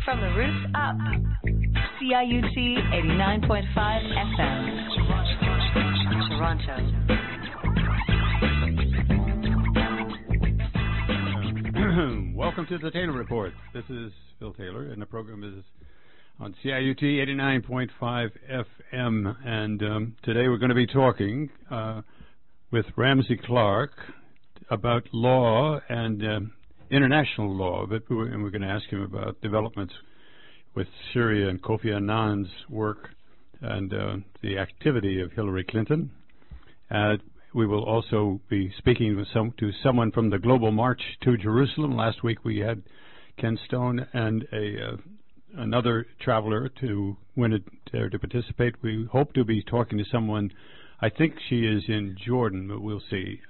From the roots up. CIUT 89.5 FM. Toronto. Welcome to the Taylor Report. This is Phil Taylor, and the program is on CIUT 89.5 FM. And today we're going to be talking with Ramsey Clark about law and international law, and we're going to ask him about developments with Syria and Kofi Annan's work and the activity of Hillary Clinton. We will also be speaking with someone from the Global March to Jerusalem. Last week we had Ken Stone and another traveler to participate. We hope to be talking to someone. I think she is in Jordan, but we'll see.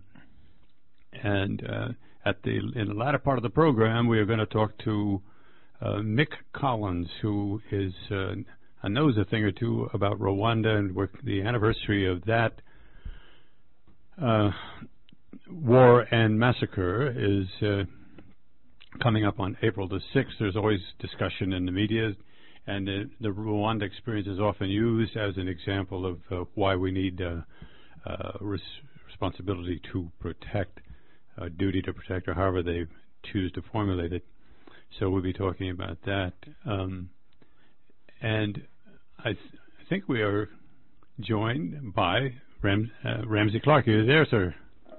In the latter part of the program, we are going to talk to Mick Collins, who knows a thing or two about Rwanda, and the anniversary of that war and massacre is coming up on April the 6th. There's always discussion in the media, and the Rwanda experience is often used as an example of why we need responsibility to protect, duty to protect, or however they choose to formulate it. So we'll be talking about that. And I think we are joined by Ramsey Clark. Are you there, sir?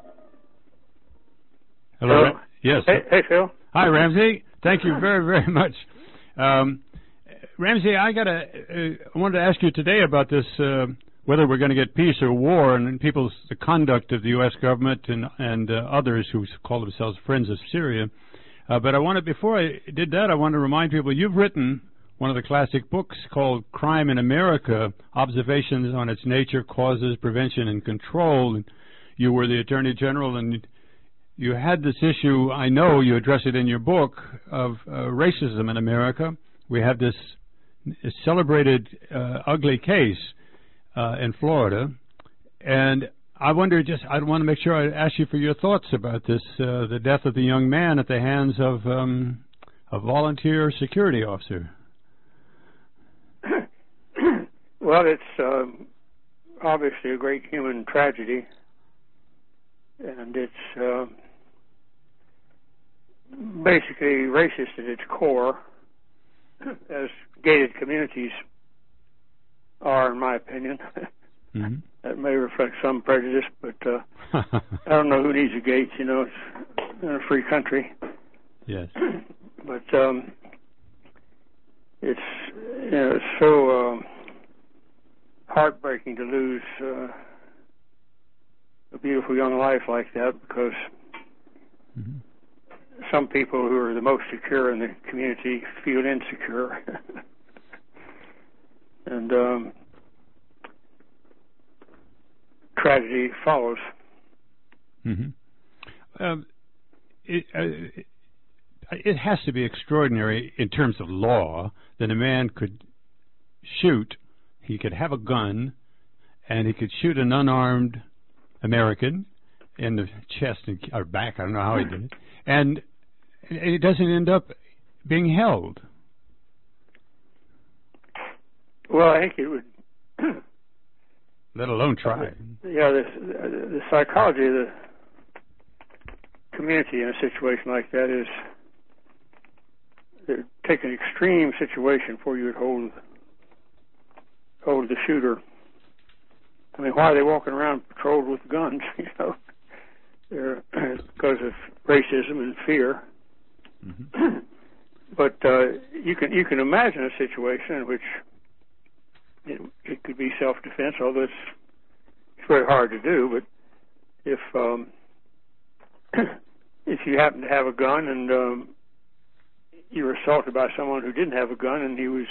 Hello. Yes. Hey, Phil. Hi, Ramsey. Thank you very, very much. Ramsey, I wanted to ask you today about this, whether we're going to get peace or war, and the conduct of the U.S. government and others who call themselves friends of Syria. But before I did that, I want to remind people you've written one of the classic books called Crime in America, Observations on Its Nature, Causes, Prevention, and Control. And you were the Attorney General, and you had this issue, I know you address it in your book, of racism in America. We have this celebrated ugly case in Florida, and I want to make sure I ask you for your thoughts about this, the death of the young man at the hands of a volunteer security officer. Well, it's obviously a great human tragedy, and it's basically racist at its core, as gated communities are, in my opinion. Mm-hmm. That may reflect some prejudice, but I don't know who needs a gate. It's in a free country. Yes. But it's so heartbreaking to lose a beautiful young life like that, because mm-hmm. some people who are the most secure in the community feel insecure. And tragedy follows. Mm-hmm. It has to be extraordinary in terms of law that a man could shoot, he could have a gun, and he could shoot an unarmed American in the chest or back, I don't know how he did it, and it doesn't end up being held. Well, I think it would... Let alone try. Yeah, the psychology of the community in a situation like that is to take an extreme situation before you would hold the shooter. I mean, why are they walking around patrolled with guns? They're because of racism and fear. Mm-hmm. But you can imagine a situation in which it could be self-defense, although it's very hard to do. But if you happen to have a gun and you were assaulted by someone who didn't have a gun, and he was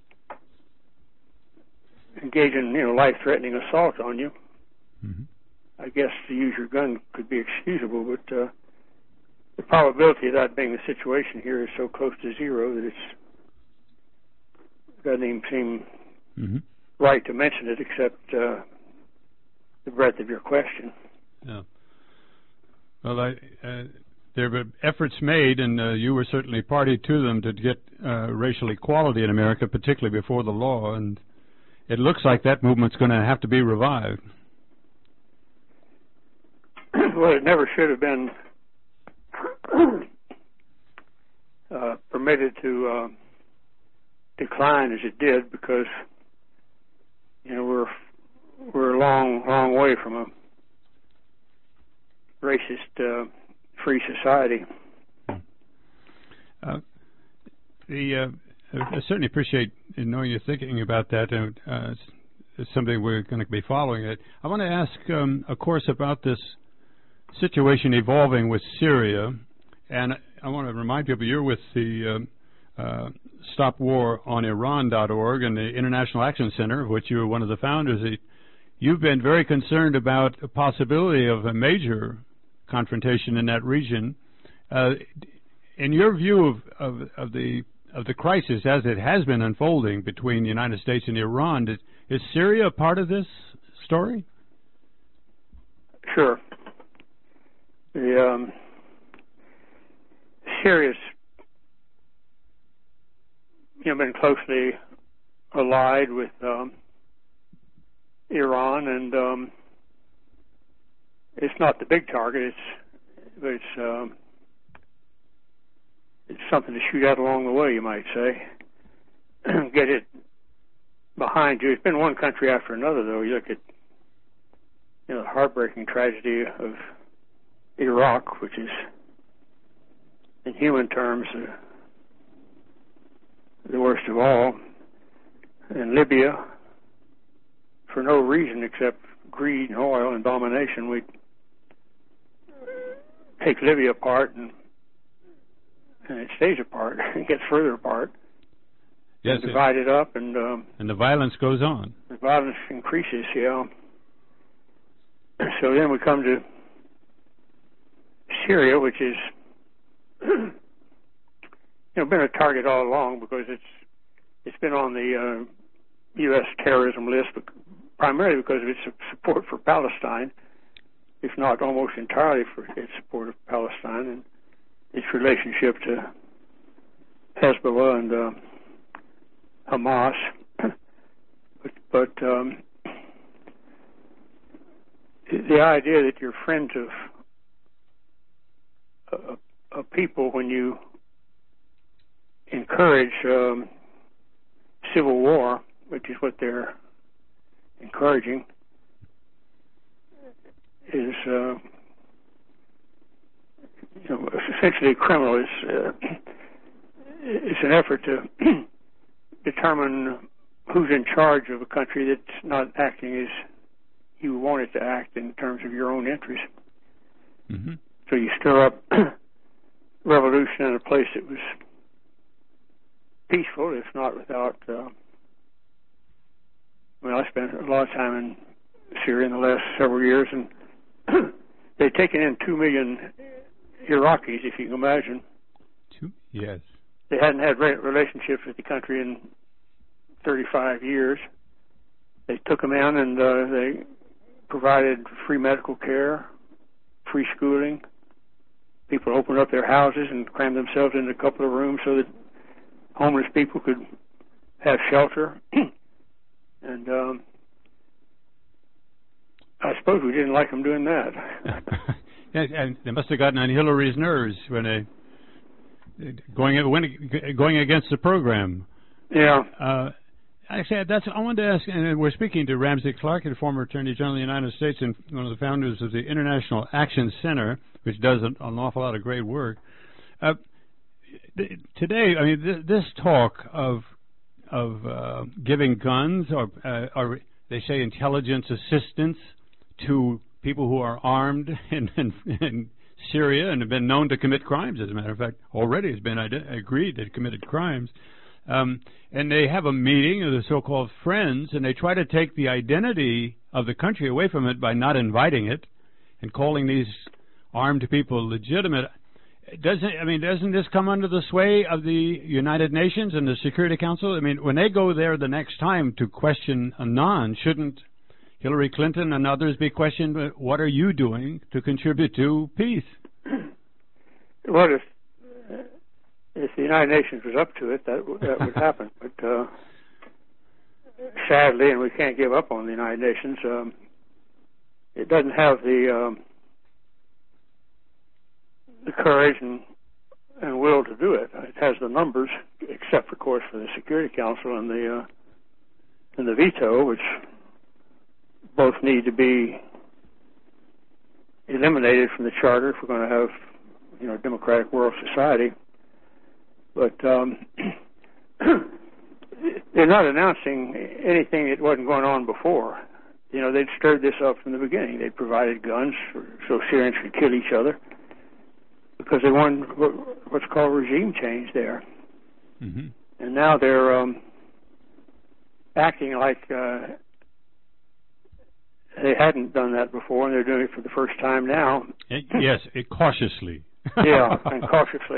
engaging in life-threatening assault on you, mm-hmm. I guess to use your gun could be excusable, but the probability of that being the situation here is so close to zero that it doesn't even seem mm-hmm. right to mention it, except the breadth of your question. Yeah. Well, there were efforts made, and you were certainly party to them, to get racial equality in America, particularly before the law, and it looks like that movement's going to have to be revived. Well, it never should have been permitted to decline as it did, because we're a long way from a racist free society. I certainly appreciate knowing you're thinking about that. It's something we're going to be following it. I want to ask, of course, about this situation evolving with Syria, and I want to remind people you're with the StopWarOnIran.org and the International Action Center, of which you were one of the founders. You've been very concerned about the possibility of a major confrontation in that region. In your view of the crisis as it has been unfolding between the United States and Iran, is Syria a part of this story? Sure. Syria's been closely allied with Iran, and it's not the big target. It's something to shoot at along the way, you might say. Get it behind you. It's been one country after another, though. You look at the heartbreaking tragedy of Iraq, which is, in human terms, the worst of all, and Libya, for no reason except greed and oil and domination. We take Libya apart, and it stays apart. It gets further apart. Yes, divide it up, and the violence goes on. The violence increases, yeah. So then we come to Syria, which is been a target all along, because it's been on the U.S. terrorism list, but primarily because of its support for Palestine, if not almost entirely for its support of Palestine and its relationship to Hezbollah and Hamas. But the idea that you're friends of a people when you encourage civil war, which is what they're encouraging, is essentially criminal. It's an effort to determine who's in charge of a country that's not acting as you want it to act in terms of your own interests. Mm-hmm. So you stir up revolution in a place that was peaceful, if not without. I spent a lot of time in Syria in the last several years, and they've taken in 2 million Iraqis, if you can imagine. Yes. They hadn't had relationships with the country in 35 years. They took them in, and they provided free medical care, free schooling. People opened up their houses and crammed themselves into a couple of rooms so that homeless people could have shelter. And I suppose we didn't like them doing that. And they must have gotten on Hillary's nerves when they going against the program. Yeah. Actually, I wanted to ask, and we're speaking to Ramsey Clark, the former Attorney General of the United States and one of the founders of the International Action Center, which does an awful lot of great work. Today, this talk of giving guns or they say intelligence assistance to people who are armed in Syria and have been known to commit crimes, as a matter of fact, already has been agreed that committed crimes. And they have a meeting of the so-called friends, and they try to take the identity of the country away from it by not inviting it and calling these armed people legitimate. Doesn't this come under the sway of the United Nations and the Security Council? When they go there the next time to question Annan, shouldn't Hillary Clinton and others be questioned, what are you doing to contribute to peace? Well, if the United Nations was up to it, that would happen. But sadly, and we can't give up on the United Nations, it doesn't have the courage and will to do it. It has the numbers, except, of course, for the Security Council and the veto, which both need to be eliminated from the charter if we're going to have, a democratic world society. But they're not announcing anything that wasn't going on before. They'd stirred this up from the beginning. They provided guns so Syrians could kill each other because they wanted what's called regime change there. Mm-hmm. And now they're acting like they hadn't done that before, and they're doing it for the first time now. Yes, cautiously. Yeah, and cautiously.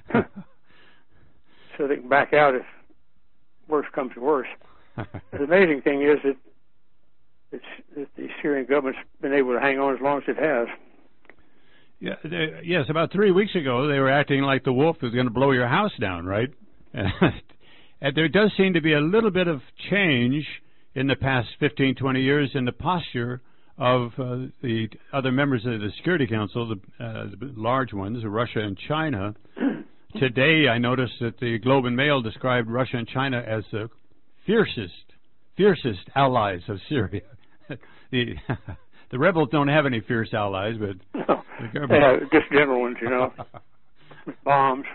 So they can back out if worse comes to worse. The amazing thing is that the Syrian government's been able to hang on as long as it has. Yeah, yes, about 3 weeks ago, they were acting like the wolf was going to blow your house down, right? And there does seem to be a little bit of change in the past 15, 20 years in the posture of the other members of the Security Council, the large ones, Russia and China. Today, I noticed that the Globe and Mail described Russia and China as the fiercest allies of Syria. The rebels don't have any fierce allies, but no, they have just general ones, with bombs.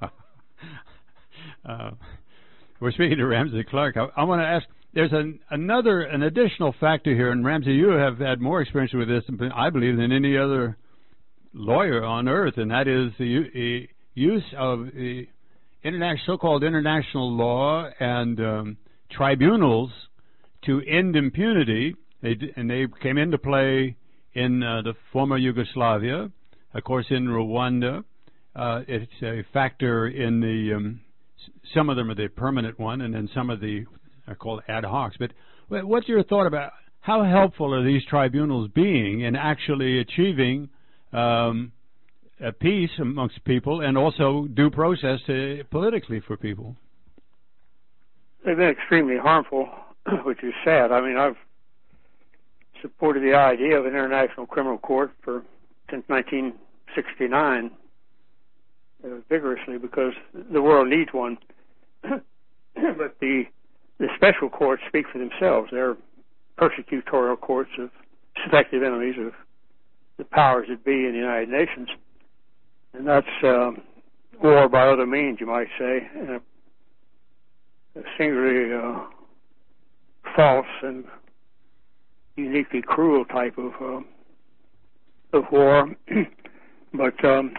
We're speaking to Ramsey Clark. I want to ask. There's an additional factor here, and Ramsey, you have had more experience with this, I believe, than any other lawyer on earth, and that is the use of the so-called international law and tribunals to end impunity. They came into play in the former Yugoslavia, of course, in Rwanda. It's a factor in the some of them are the permanent one, and then some of the are called ad hocs. But what's your thought about how helpful are these tribunals being in actually achieving a peace amongst people and also due process politically for people? They've been extremely harmful, which is sad. I mean, I've supported the idea of an international criminal court since 1969 vigorously because the world needs one. But the special courts speak for themselves. They're persecutorial courts of suspected enemies of the powers that be in the United Nations. And that's war by other means, you might say, and a singularly false and uniquely cruel type of war. But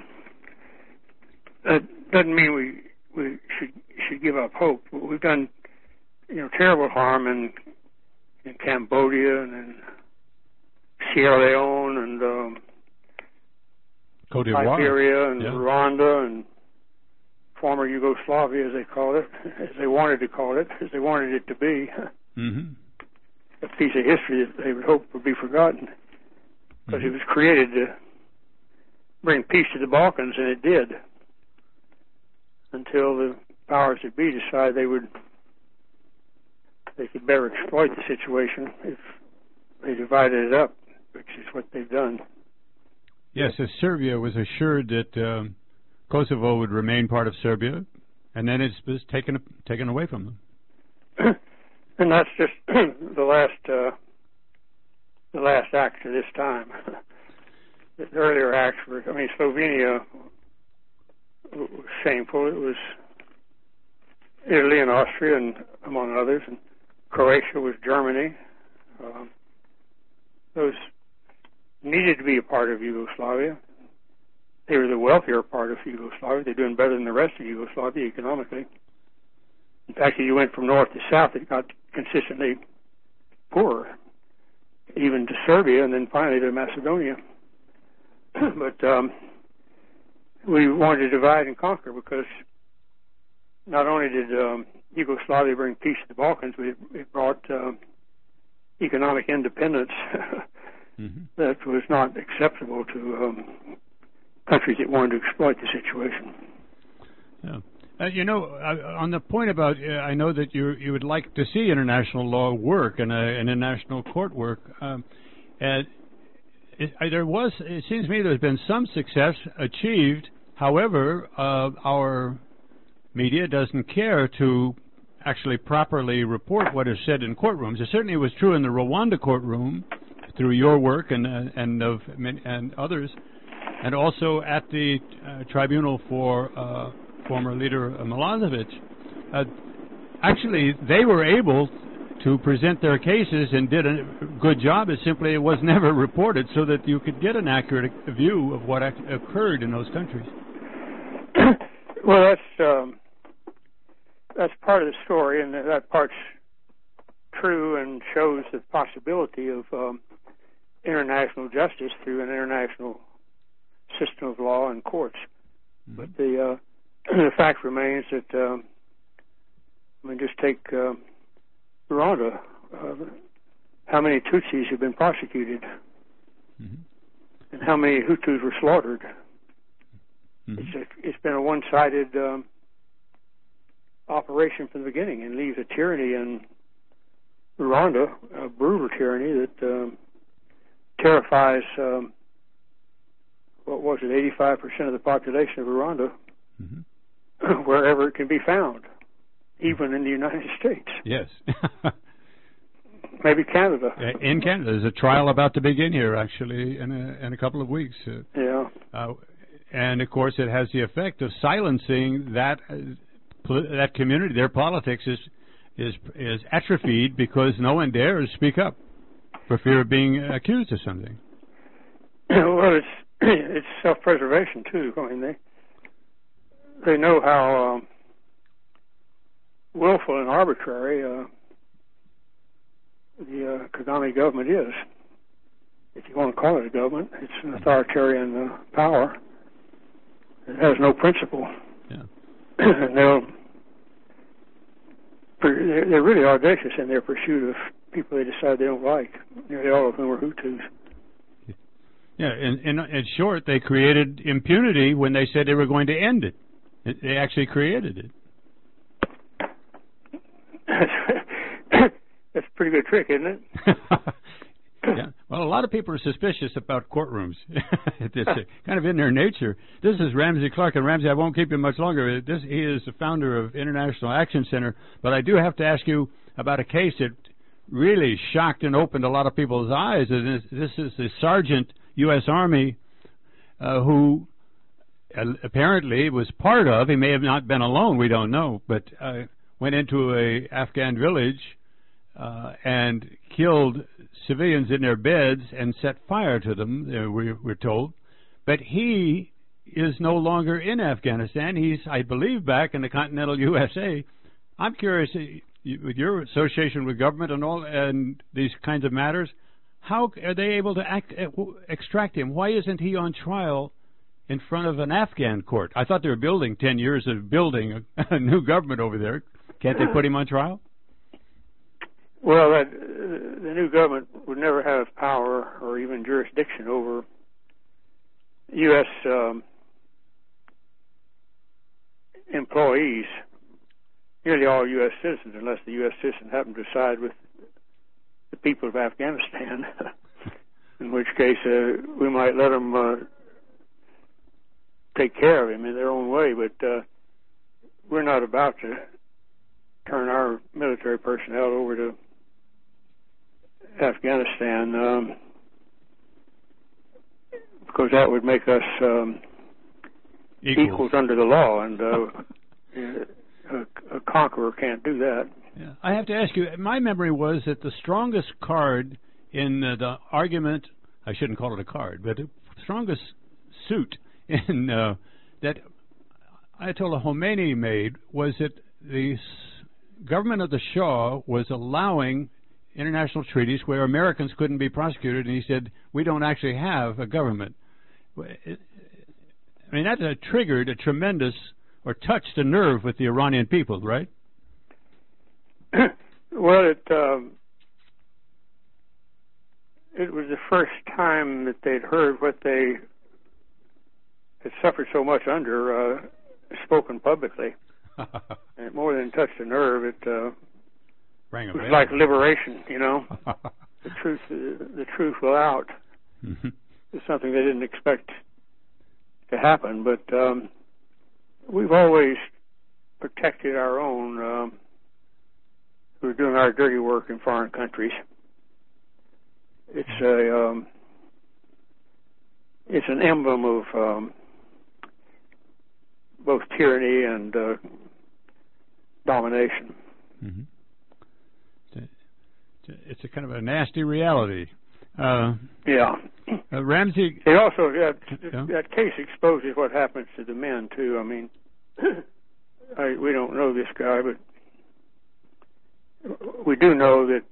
that doesn't mean we should give up hope. We've done terrible harm in Cambodia and in Sierra Leone and Cote d'Ivoire. Liberia and Rwanda and former Yugoslavia, as they call it, as they wanted to call it, as they wanted it to be. Mm-hmm. A piece of history that they would hope would be forgotten, because it was created to bring peace to the Balkans, and it did, until the powers that be decided they could better exploit the situation if they divided it up, which is what they've done. Yes, as Serbia was assured that Kosovo would remain part of Serbia, and then it's taken away from them. And that's just the last act of this time. The earlier acts were, Slovenia was shameful. It was Italy and Austria, and among others, and Croatia was Germany. Those needed to be a part of Yugoslavia. They were the wealthier part of Yugoslavia. They're doing better than the rest of Yugoslavia economically. In fact, if you went from north to south, it got consistently poorer, even to Serbia, and then finally to Macedonia. But we wanted to divide and conquer, because not only did Yugoslavia bring peace to the Balkans, it brought economic independence that was not acceptable to countries that wanted to exploit the situation. Yeah. On the point about, I know that you would like to see international law work and international court work. It seems to me there's been some success achieved. However, our media doesn't care to actually properly report what is said in courtrooms. It certainly was true in the Rwanda courtroom through your work and others, and also at the tribunal for former leader Milosevic. Actually, they were able to present their cases and did a good job. It simply was never reported so that you could get an accurate view of what occurred in those countries. Well, that's part of the story, and that part's true and shows the possibility of international justice through an international system of law and courts. Mm-hmm. But the fact remains that, just take Rwanda. How many Tutsis have been prosecuted? Mm-hmm. And how many Hutus were slaughtered? Mm-hmm. It's been a one-sided operation from the beginning, and leaves a tyranny in Rwanda, a brutal tyranny that terrifies, 85% of the population of Rwanda, mm-hmm. wherever it can be found, even in the United States. Yes. Maybe Canada. In Canada. There's a trial about to begin here, actually, in a couple of weeks. Yeah. And, of course, it has the effect of silencing that community. Their politics is atrophied because no one dares speak up for fear of being accused of something. Well, it's self-preservation, too. I mean, they know how willful and arbitrary the Kagame government is. If you want to call it a government, it's an authoritarian power. It has no principle. Yeah. And they're really audacious in their pursuit of people they decide they don't like, nearly all of whom are Hutus. Yeah, in short, they created impunity when they said they were going to end it. They actually created it. That's a pretty good trick, isn't it? Yeah. Well, a lot of people are suspicious about courtrooms. It's kind of in their nature. This is Ramsey Clark, and Ramsey, I won't keep you much longer. He is the founder of International Action Center, but I do have to ask you about a case that really shocked and opened a lot of people's eyes. And this is the Sergeant, U.S. Army, who apparently was part of, he may have not been alone, we don't know, but went into a Afghan village and killed civilians in their beds and set fire to them, we're told. But he is no longer in Afghanistan. He's, I believe, back in the continental USA. I'm curious, with your association with government and all and these kinds of matters, how are they able to extract him? Why isn't he on trial in front of an Afghan court? I thought they were building 10 years of building a new government over there. Can't they put him on trial? Well, the new government would never have power or even jurisdiction over U.S. Employees, nearly all U.S. citizens, unless the U.S. citizen happened to side with the people of Afghanistan, in which case we might let them take care of him in their own way, but we're not about to turn our military personnel over to Afghanistan because that would make us equals under the law, and a conqueror can't do that. Yeah. I have to ask you, my memory was that the strongest card in the argument, I shouldn't call it a card, but the strongest suit in that Ayatollah Khomeini made was that the government of the Shah was allowing international treaties where Americans couldn't be prosecuted, and he said, we don't actually have a government. I mean, that triggered a tremendous, or touched a nerve with the Iranian people, right? Well, it was the first time that they'd heard what they had suffered so much under spoken publicly. And it more than touched a nerve. It was like liberation, you know. The truth will out. Mm-hmm. It's something they didn't expect to happen, but we've always protected our own who are doing our dirty work in foreign countries. It's an emblem of both tyranny and domination. Mm-hmm. It's a kind of a nasty reality. Yeah. Ramsey. It also that case exposes what happens to the men too. I mean, we don't know this guy, but we do know that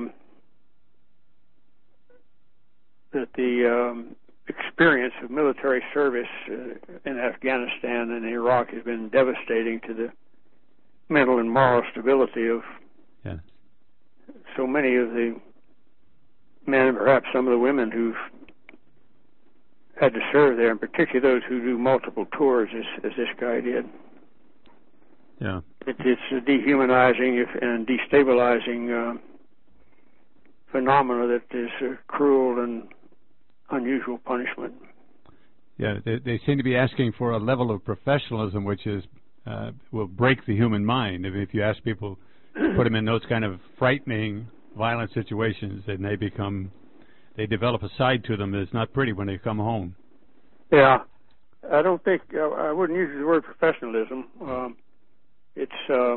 the experience of military service in Afghanistan and Iraq has been devastating to the mental and moral stability of so many of the men, and perhaps some of the women who've had to serve there, and particularly those who do multiple tours, as this guy did. Yeah, it's a dehumanizing and destabilizing phenomena that is a cruel and unusual punishment. Yeah, they seem to be asking for a level of professionalism which is will break the human mind. If you ask people, put them in those kind of frightening, violent situations, and they develop a side to them that's not pretty when they come home. Yeah, I don't think I wouldn't use the word professionalism. It's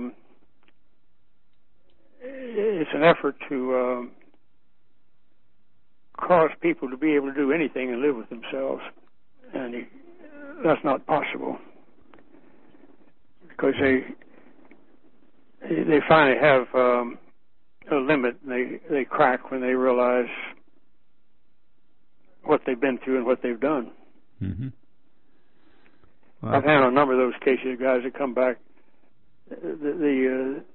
an effort to cause people to be able to do anything and live with themselves, and that's not possible because they finally have a limit. And they crack when they realize what they've been through and what they've done. Mm-hmm. Well, I've had a number of those cases, guys that come back. The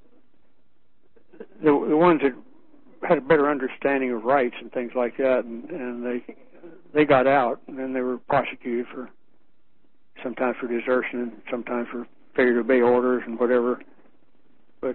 ones that had a better understanding of rights and things like that, and they got out, and then they were prosecuted for sometimes for desertion and sometimes for failure to obey orders and whatever. But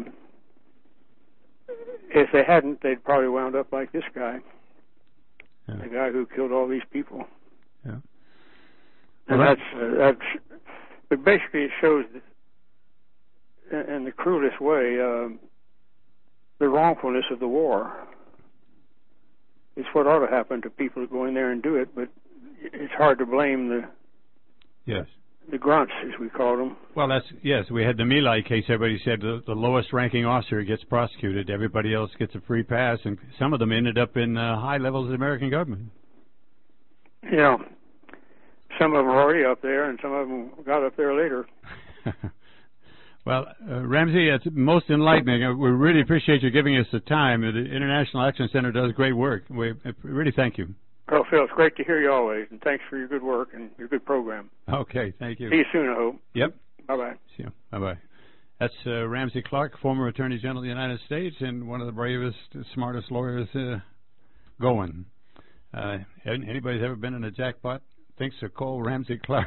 if they hadn't, they'd probably wound up like this guy, the guy who killed all these people. Yeah. And that's. But basically, it shows in the cruelest way the wrongfulness of the war. It's what ought to happen to people who go in there and do it, but it's hard to blame the grunts, as we call them. Well, we had the My Lai case. Everybody said the lowest ranking officer gets prosecuted. Everybody else gets a free pass, and some of them ended up in high levels of the American government. Yeah. Some of them are already up there, and some of them got up there later. Well, Ramsey, it's most enlightening. We really appreciate you giving us the time. The International Action Center does great work. We really thank you. Well, Phil, it's great to hear you always, and thanks for your good work and your good program. Okay, thank you. See you soon, I hope. Yep. Bye-bye. See you. Bye-bye. That's Ramsey Clark, former Attorney General of the United States and one of the bravest, smartest lawyers going. Anybody who's ever been in a jackpot thinks to call Ramsey Clark.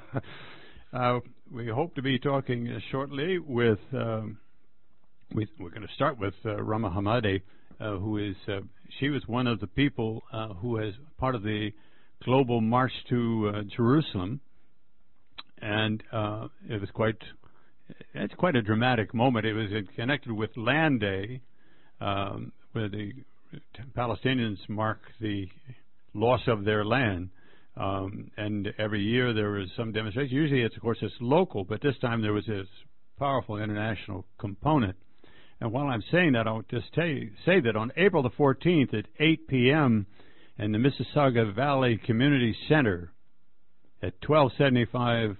We hope to be talking shortly with, we're going to start with Rama Hamadeh, who is, she was one of the people who is part of the global march to Jerusalem, and it's quite a dramatic moment. It was connected with Land Day, where the Palestinians mark the loss of their land. And every year there was some demonstration. Usually, of course, it's local, but this time there was this powerful international component. And while I'm saying that, I'll just say that on April the 14th at 8 p.m. in the Mississauga Valley Community Center at 1275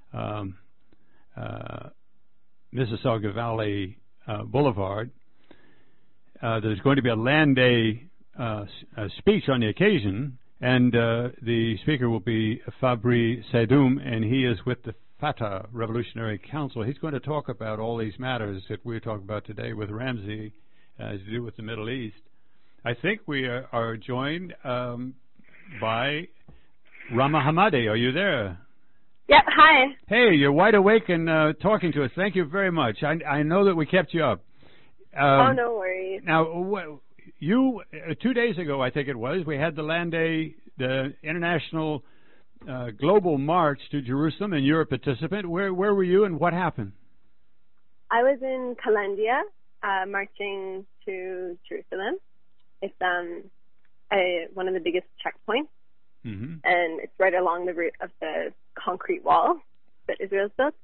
Mississauga Valley Boulevard, there's going to be a Land Day speech on the occasion. And the speaker will be Fabri Saidoum, and he is with the Fatah Revolutionary Council. He's going to talk about all these matters that we're talking about today with Ramsey, to do with the Middle East. I think we are joined by Rama Hamadi, are you there? Yep, hi. Hey, you're wide awake and talking to us. Thank you very much. I know that we kept you up. Oh, no worries. Now, you 2 days ago, I think it was, we had the Land Day, the International Global March to Jerusalem, and you're a participant. Where were you and what happened? I was in Kalandia, marching to Jerusalem. It's one of the biggest checkpoints, and it's right along the route of the concrete wall that Israel's built.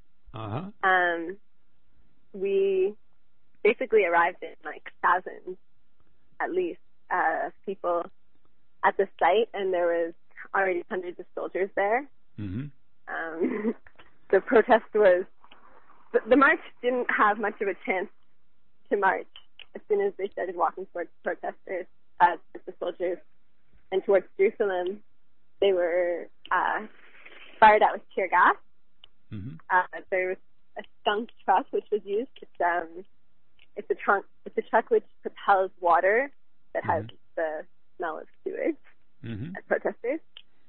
We basically arrived in like thousands, at least, people at the site, and there was already hundreds of soldiers there. The protest was, the march didn't have much of a chance to march as soon as they started walking towards protesters, the soldiers, and towards Jerusalem. They were fired at with tear gas. There was a skunk truck which was used. It's a truck which propels water that has the smell of sewage at protesters.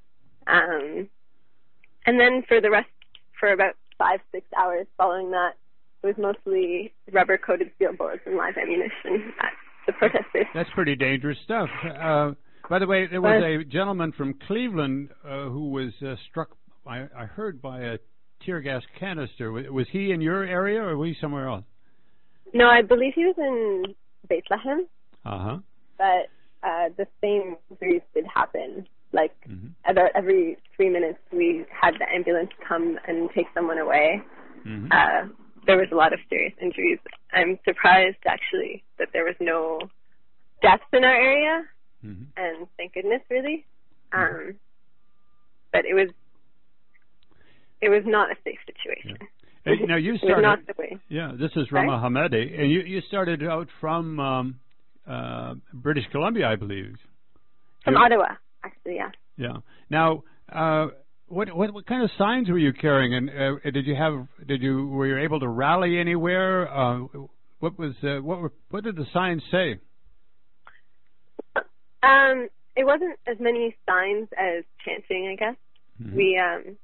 And then for about 5-6 hours following that, it was mostly rubber-coated steel bullets and live ammunition at the protesters. That's pretty dangerous stuff. By the way, there was a gentleman from Cleveland who was struck, I heard, by a tear gas canister. Was he in your area or was he somewhere else? No, I believe he was in Bethlehem. But the same injuries did happen. Like, about every 3 minutes, we had the ambulance come and take someone away. There was a lot of serious injuries. I'm surprised, actually, that there was no deaths in our area, and thank goodness, really. But it was not a safe situation. Now you started. It was not the way. Yeah, this is Rama Hamadi, and you started out from British Columbia, I believe. From Ottawa, actually, yeah. Yeah. Now, what kind of signs were you carrying, and were you able to rally anywhere? What did the signs say? It wasn't as many signs as chanting, I guess. We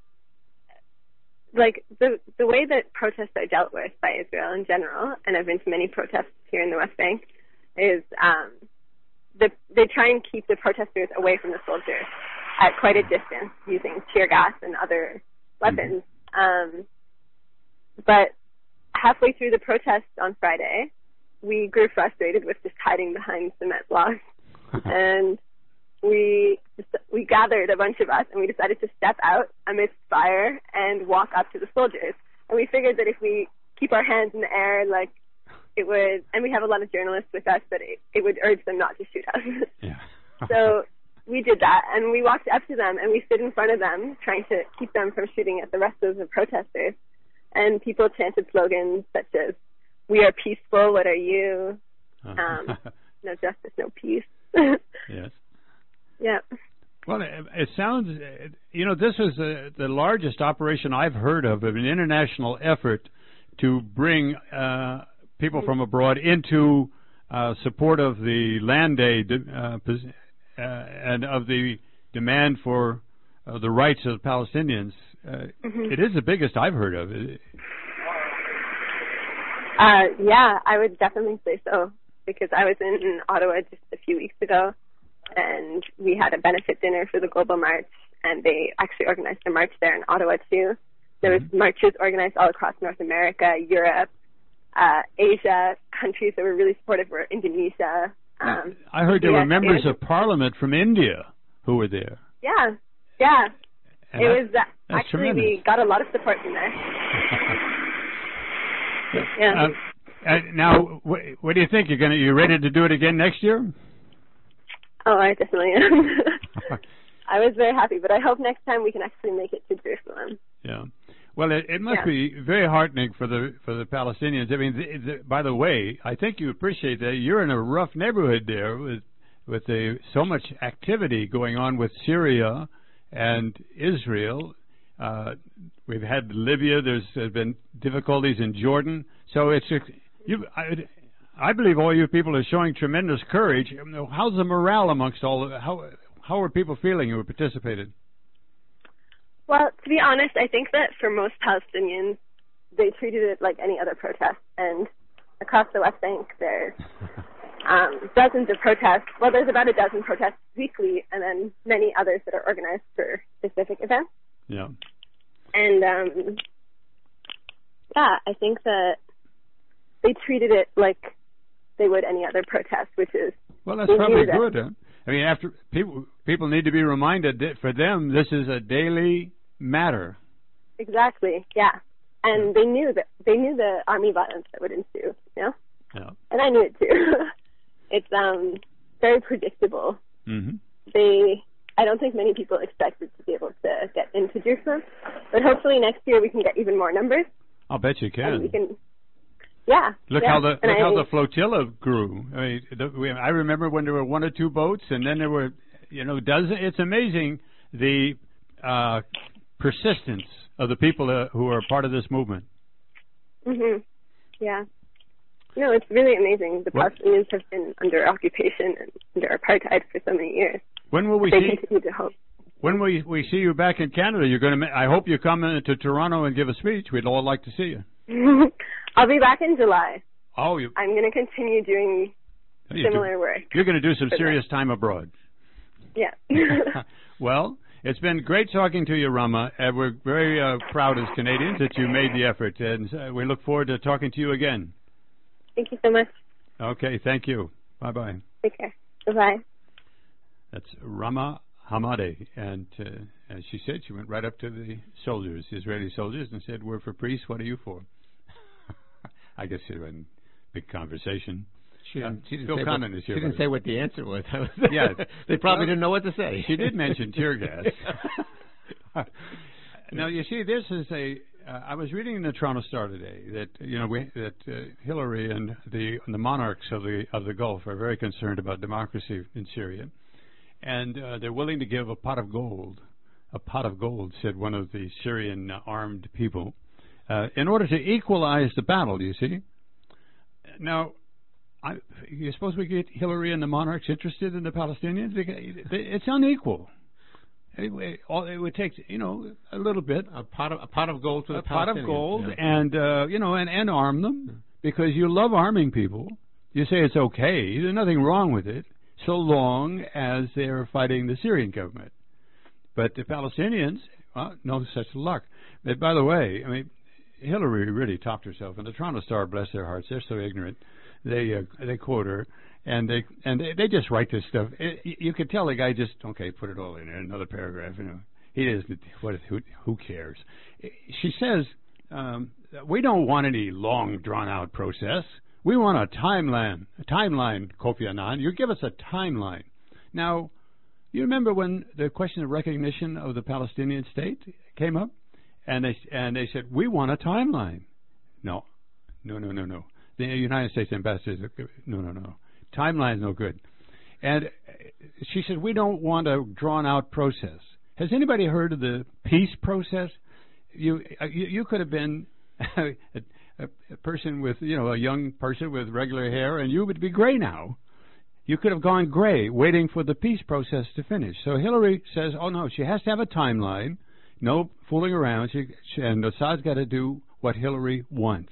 like the way that protests are dealt with by Israel in general, and I've been to many protests here in the West Bank, is they try and keep the protesters away from the soldiers at quite a distance using tear gas and other weapons. But halfway through the protest on Friday, we grew frustrated with just hiding behind cement blocks, and we gathered, a bunch of us, and we decided to step out amidst fire and walk up to the soldiers. And we figured that if we keep our hands in the air, like, it would, and we have a lot of journalists with us, but it would urge them not to shoot us. So we did that, and we walked up to them, and we stood in front of them, trying to keep them from shooting at the rest of the protesters. And people chanted slogans such as, "We are peaceful, what are you?" No justice, no peace. Yes. Yeah. Well, it sounds, this was the largest operation I've heard of an international effort to bring people from abroad into support of the Land Day and of the demand for the rights of the Palestinians. It is the biggest I've heard of. Yeah, I would definitely say so, because I was in Ottawa just a few weeks ago, and we had a benefit dinner for the Global March, and they actually organized a march there in Ottawa too. There was marches organized all across North America, Europe, Asia. Countries that were really supportive were Indonesia. I heard there were members of Parliament from India who were there. Yeah. And it was that's actually tremendous. We got a lot of support from there. Yeah. Now, what do you think? You ready to do it again next year? Oh, I definitely am. I was very happy, but I hope next time we can actually make it to Jerusalem. Yeah. Well, it must be very heartening for the Palestinians. I mean, by the way, I think you appreciate that you're in a rough neighborhood there with so much activity going on with Syria and Israel. We've had Libya. There's been difficulties in Jordan. So I believe all you people are showing tremendous courage. How's the morale amongst how are people feeling who participated? Well, to be honest, I think that for most Palestinians, they treated it like any other protest. And across the West Bank, there's dozens of protests. Well, there's about a dozen protests weekly, and then many others that are organized for specific events. Yeah. And, I think that they treated it like they would any other protest, which is... Well, that's probably good, huh? I mean, after people need to be reminded that for them, this is a daily matter. Exactly, yeah. And they knew the army violence that would ensue, you know? Yeah. And I knew it too. It's very predictable. Mm-hmm. I don't think many people expected to be able to get into Jerusalem, but hopefully next year we can get even more numbers. I'll bet you can. And we can, yeah. Look how the flotilla grew. I mean, I remember when there were one or two boats, and then there were, dozens. It's amazing the persistence of the people who are part of this movement. Mhm. Yeah. No, it's really amazing. The Palestinians have been under occupation and under apartheid for so many years. When will we continue to hope. When will we see you back in Canada? You're going to. I hope you come to Toronto and give a speech. We'd all like to see you. I'll be back in July. Oh, I'm going to continue doing similar work. You're going to do some serious time abroad. Yeah. Well, it's been great talking to you, Rama. We're very proud as Canadians that you made the effort, and we look forward to talking to you again. Thank you so much. Okay, thank you. Bye-bye. Take care. Bye-bye. That's Rama Hamadeh, and as she said, she went right up to the soldiers, the Israeli soldiers, and said, "We're for priests. What are you for?" I guess it was a big conversation. She didn't say what the answer was. Yeah, they probably didn't know what to say. She did mention tear gas. Now you see, this is I was reading in the Toronto Star today that Hillary and the monarchs of the Gulf are very concerned about democracy in Syria, and they're willing to give a pot of gold. A pot of gold, said one of the Syrian armed people, in order to equalize the battle. You see. Now, you suppose we get Hillary and the monarchs interested in the Palestinians? It's unequal. It would take a little bit, a pot of gold for the Palestinians. A pot of gold, yeah. and arm them, because you love arming people. You say it's okay. There's nothing wrong with it, so long as they're fighting the Syrian government. But the Palestinians, no such luck. But by the way, I mean, Hillary really topped herself, and the Toronto Star, bless their hearts, they're so ignorant. They quote her, and they just write this stuff. You could tell the guy just put it all in there, another paragraph. He doesn't. Who cares? She says we don't want any long drawn out process. We want a timeline. Kofi Annan, you give us a timeline. Now, you remember when the question of recognition of the Palestinian state came up, and they said we want a timeline. No. The United States ambassador said, no. Timeline's no good. And she said, we don't want a drawn-out process. Has anybody heard of the peace process? You could have been a person with, a young person with regular hair, and you would be gray now. You could have gone gray, waiting for the peace process to finish. So Hillary says, oh, no, she has to have a timeline. No fooling around. And Assad's got to do what Hillary wants.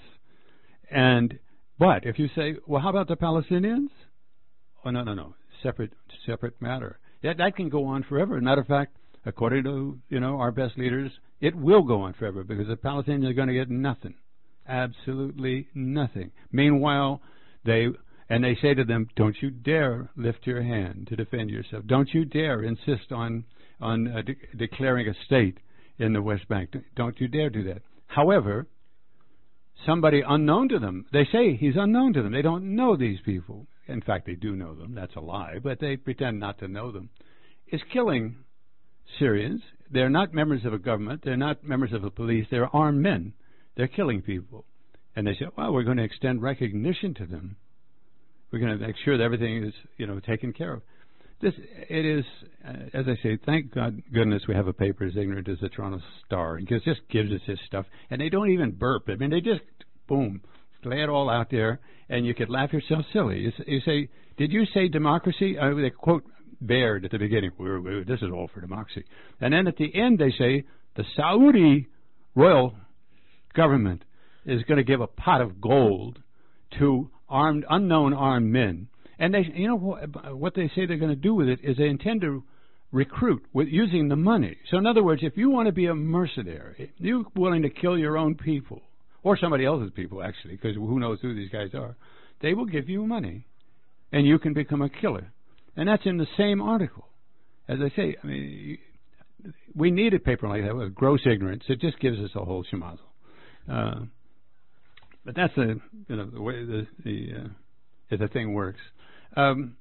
But if you say, well, how about the Palestinians? Oh, no. Separate matter. That can go on forever. As a matter of fact, according to, our best leaders, it will go on forever because the Palestinians are going to get nothing. Absolutely nothing. Meanwhile, they say to them, don't you dare lift your hand to defend yourself. Don't you dare insist on declaring a state in the West Bank. Don't you dare do that. However, somebody unknown to them, they say he's unknown to them. They don't know these people. In fact, they do know them. That's a lie, but they pretend not to know them. Is killing Syrians. They're not members of a government. They're not members of the police. They're armed men. They're killing people. And they say, well, we're going to extend recognition to them. We're going to make sure that everything is, taken care of. It is, as I say, thank goodness we have a paper as ignorant as the Toronto Star, because it just gives us this stuff. And they don't even burp. I mean, they just, boom, lay it all out there, and you could laugh yourself silly. You say, did you say democracy? They quote Baird at the beginning, this is all for democracy. And then at the end they say, the Saudi royal government is going to give a pot of gold to unknown armed men. And they, you know, what they say they're going to do with it is they intend to recruit with using the money. So in other words, if you want to be a mercenary, you're willing to kill your own people, or somebody else's people, actually, because who knows who these guys are, they will give you money, and you can become a killer. And that's in the same article. As I say, I mean, we need a paper like that with gross ignorance. It just gives us a whole schmozzle. But that's the way the thing works. In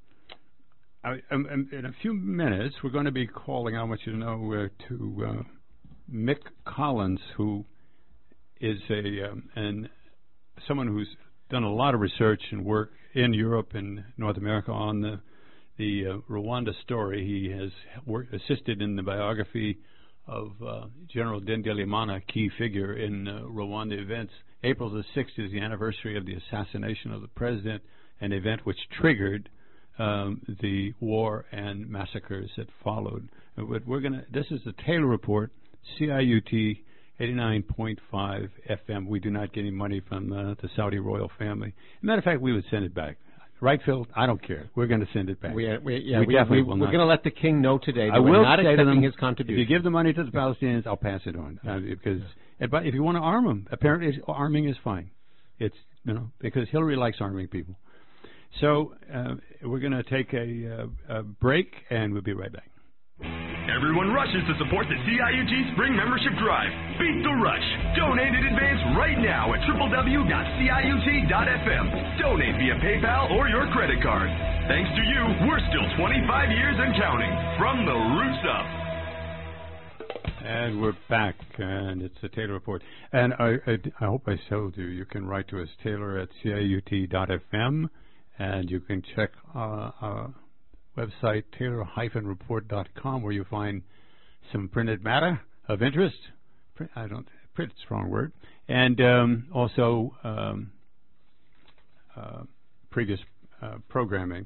a few minutes, we're going to be calling, I want you to know, to Mick Collins, who is someone who's done a lot of research and work in Europe and North America on the Rwanda story. He has assisted in the biography of General Dendelimana, key figure in Rwanda events. April the 6th is the anniversary of the assassination of the president, an event which triggered the war and massacres that followed. But this is the Taylor Report, CIUT 89.5 FM. We do not get any money from the Saudi royal family. Matter of fact, we would send it back. Right, Phil? I don't care. We're going to send it back. We're going to let the king know today that we're not accepting his contribution. If you give the money to the Palestinians, I'll pass it on. But if you want to arm them, apparently arming is fine. It's because Hillary likes arming people. So we're going to take a break, and we'll be right back. Everyone rushes to support the CIUT Spring Membership Drive. Beat the rush. Donate in advance right now at www.ciut.fm. Donate via PayPal or your credit card. Thanks to you, we're still 25 years and counting. From the roots up. And we're back, and it's the Taylor Report. And I hope I told you, you can write to us, Taylor at ciut.fm, and you can check our website, taylor-report.com, where you find some printed matter of interest. Print's the wrong word. And also previous programming.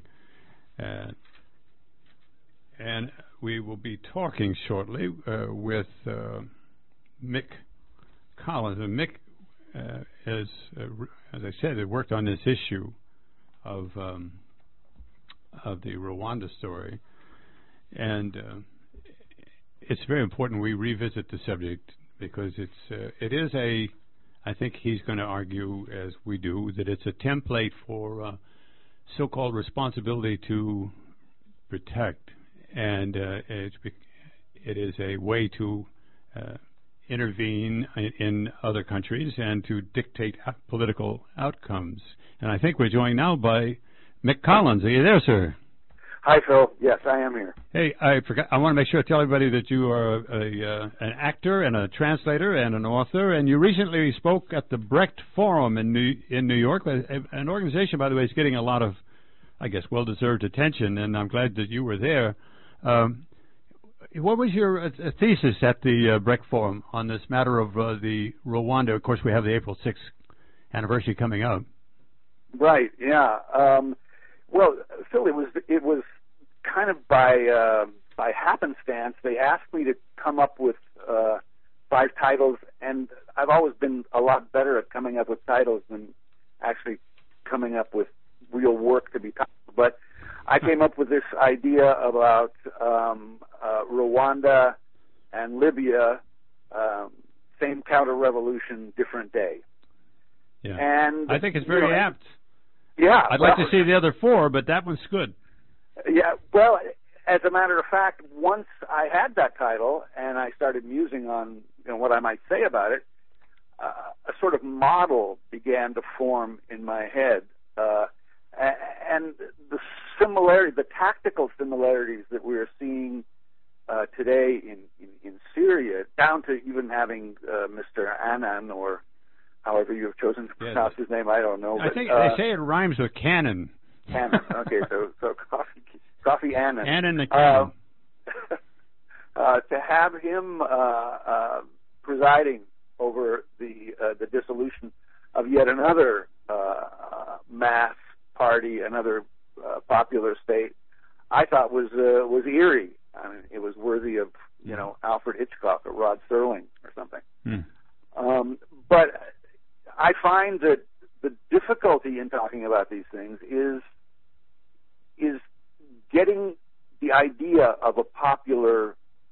And we will be talking shortly with Mick Collins. And Mick, as I said, had worked on this issue of the Rwanda story, and it's very important we revisit the subject because it is I think he's going to argue, as we do, that it's a template for so-called responsibility to protect, and it is a way to intervene in other countries and to dictate political outcomes. And I think we're joined now by Mick Collins. Are you there, sir? Hi, Phil. Yes, I am here. Hey, I want to make sure to tell everybody that you are an actor and a translator and an author, and you recently spoke at the Brecht Forum in New York, an organization, by the way, is getting a lot of, I guess, well-deserved attention, and I'm glad that you were there. What was your thesis at the Brecht Forum on this matter of the Rwanda? Of course, we have the April 6th anniversary coming up. Right. Yeah. Well, Phil, it was kind of by happenstance. They asked me to come up with 5 titles, and I've always been a lot better at coming up with titles than actually coming up with real work to be titled. But I came up with this idea about Rwanda and Libya, same counter-revolution, different day. Yeah. And I think it's very apt. Yeah. I'd like to see the other 4, but that one's good. Yeah. Well, as a matter of fact, once I had that title and I started musing on what I might say about it, a sort of model began to form in my head, and the tactical similarities that we are seeing today in Syria, down to even having Mr. Annan, or however you have chosen to pronounce his name, I don't know. I think they say it rhymes with cannon. Cannon. Okay, so Kofi Annan. Annan the cannon. To have him presiding over the dissolution of yet another mass party, another popular state, I thought was eerie. I mean, it was worthy of Alfred Hitchcock or Rod Serling or something. Mm. But I find that the difficulty in talking about these things is getting the idea of a popular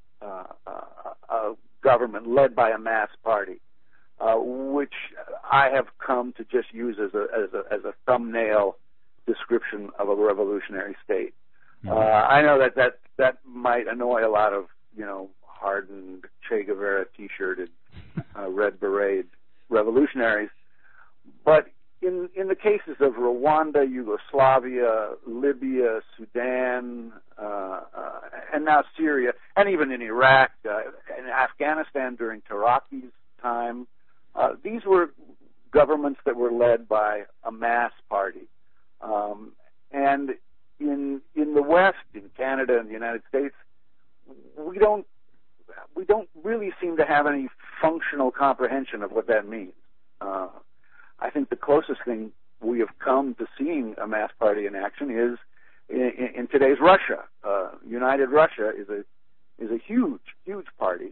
government led by a mass party, which I have come to just use as a thumbnail description of a revolutionary state. I know that might annoy a lot of hardened Che Guevara T-shirted, red beret revolutionaries, but in the cases of Rwanda, Yugoslavia, Libya, Sudan, and now Syria, and even in Iraq and Afghanistan during Taraki's time, these were governments that were led by a mass party. And in the West, in Canada and the United States, we don't really seem to have any functional comprehension of what that means. I think the closest thing we have come to seeing a mass party in action is in today's Russia. United Russia is a huge party.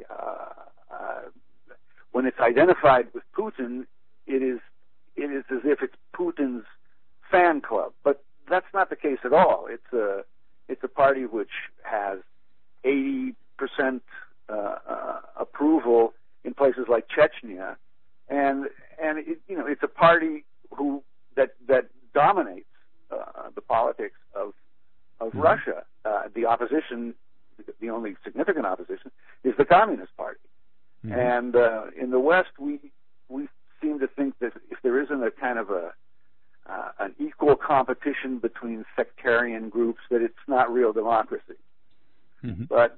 When it's identified with Putin, it is as if it's Putin's fan club, but that's not the case at all. It's a party which has 80% approval in places like Chechnya, and it's a party that dominates the politics of Russia. The opposition, the only significant opposition, is the Communist Party. Mm-hmm. And in the West, we seem to think that if there isn't a kind of an equal competition between sectarian groups, that it's not real democracy. Mm-hmm. But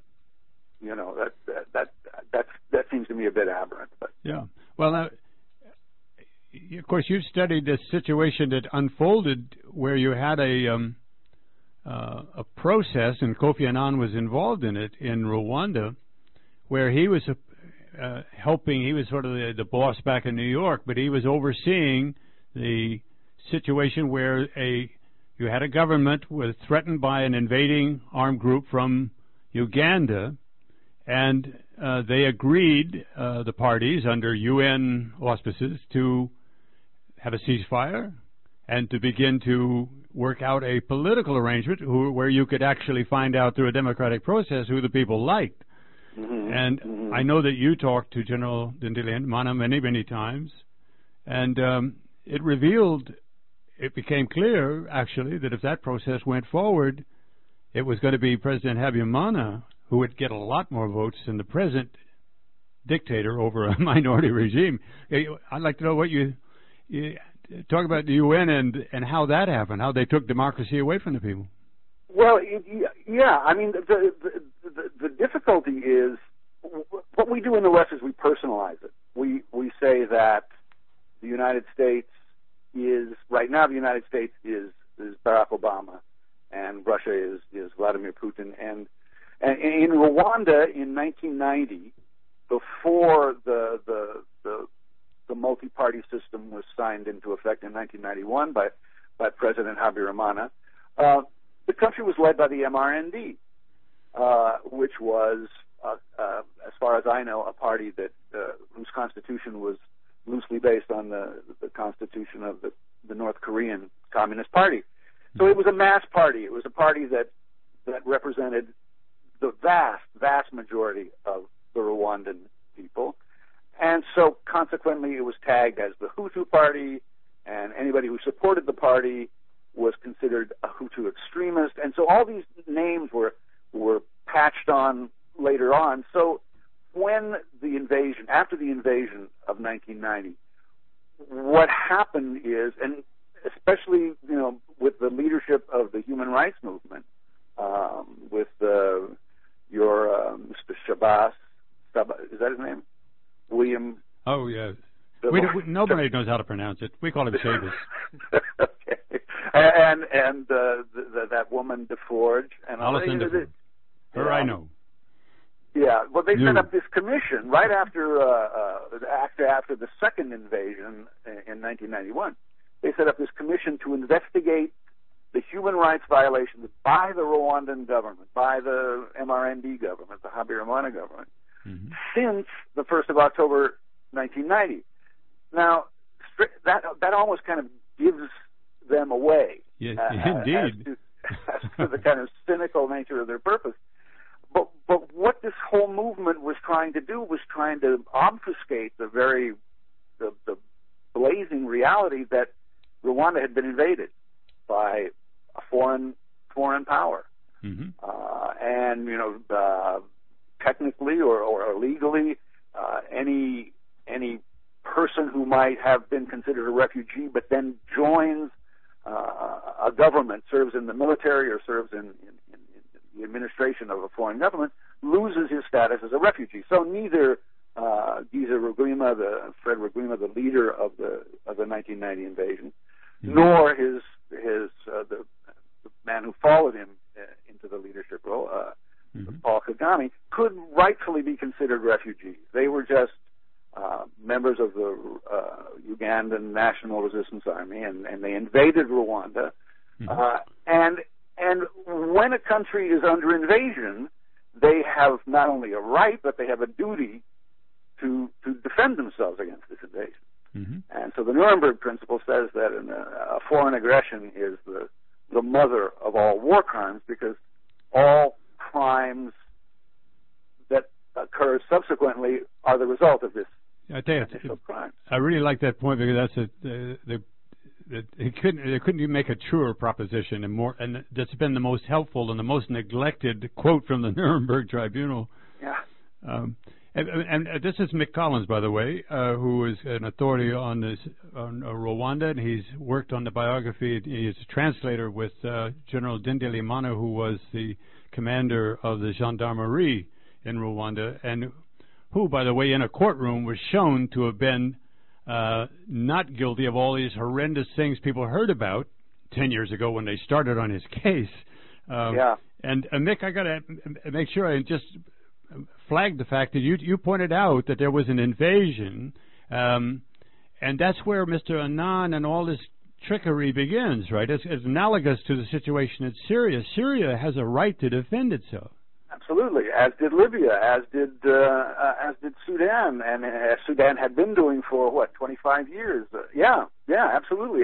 that seems to me a bit aberrant. But yeah, well, of course, you've studied this situation that unfolded where you had a process, and Kofi Annan was involved in it in Rwanda, where he was helping. He was sort of the boss back in New York, but he was overseeing the situation where you had a government was threatened by an invading armed group from Uganda, and they agreed, the parties under UN auspices, to have a ceasefire and to begin to work out a political arrangement where you could actually find out through a democratic process who the people liked. Mm-hmm. And mm-hmm. I know that you talked to General Mana many times, and it became clear, actually, that if that process went forward, it was going to be President Habyarimana who would get a lot more votes than the present dictator over a minority regime. I'd like to know what you talk about the UN and how that happened, how they took democracy away from the people. Well, yeah, I mean, the difficulty is what we do in the West is we personalize it. We say that the United States is, right now the United States is Barack Obama, and Russia is Vladimir Putin. And in Rwanda in 1990, before the multi-party system was signed into effect in 1991 by President Habyarimana, the country was led by the MRND, which was, as far as I know, a party that whose constitution was loosely based on the constitution of the North Korean Communist Party. So it was a mass party. It was a party that represented the vast majority of the Rwandan people. And so consequently it was tagged as the Hutu Party, and anybody who supported the party was considered a Hutu extremist. And so all these names were patched on later on. So after the invasion of 1990, what happened is, and especially, with the leadership of the human rights movement, with your Mr. Shabazz, is that his name? William? Oh, yeah. Nobody knows how to pronounce it. We call him Shabazz. Okay. And that woman, DeForge. And Alison DeForge. Her I know. Yeah, well, they set up this commission right after the second invasion in 1991. They set up this commission to investigate the human rights violations by the Rwandan government, by the MRND government, the Habyarimana government, since the 1st of October 1990. Now, that almost kind of gives them away. Yes, indeed. As to the kind of cynical nature of their purpose. But what this whole movement was trying to do was trying to obfuscate the blazing reality that Rwanda had been invaded by a foreign power. And, technically or legally, any person who might have been considered a refugee but then joins a government, serves in the military or serves in the administration of a foreign government, loses his status as a refugee. So neither Giza Rugwima, Fred Rugwima, the leader of the 1990 invasion, nor the man who followed him into the leadership role, Paul Kagame, could rightfully be considered refugees. They were just members of the Ugandan National Resistance Army, and they invaded Rwanda. And when a country is under invasion, they have not only a right, but they have a duty to defend themselves against this invasion. And so the Nuremberg Principle says that a foreign aggression is the mother of all war crimes, because all crimes that occur subsequently are the result of this. I tell you, I really like that point, because that's they couldn't even make a truer proposition, and that's been the most helpful and the most neglected quote from the Nuremberg Tribunal. Yeah. And this is Mick Collins, by the way, who is an authority on Rwanda, and he's worked on the biography. He's a translator with General Ndindelimana, who was the commander of the gendarmerie in Rwanda, and who, by the way, in a courtroom was shown to have been not guilty of all these horrendous things people heard about 10 years ago when they started on his case. And Mick, I got to make sure I just flag the fact that you pointed out that there was an invasion, and that's where Mr. Annan and all this trickery begins, right? It's analogous to the situation in Syria. Syria has a right to defend itself. Absolutely, as did Libya, as did Sudan, and as Sudan had been doing for 25 years. Absolutely,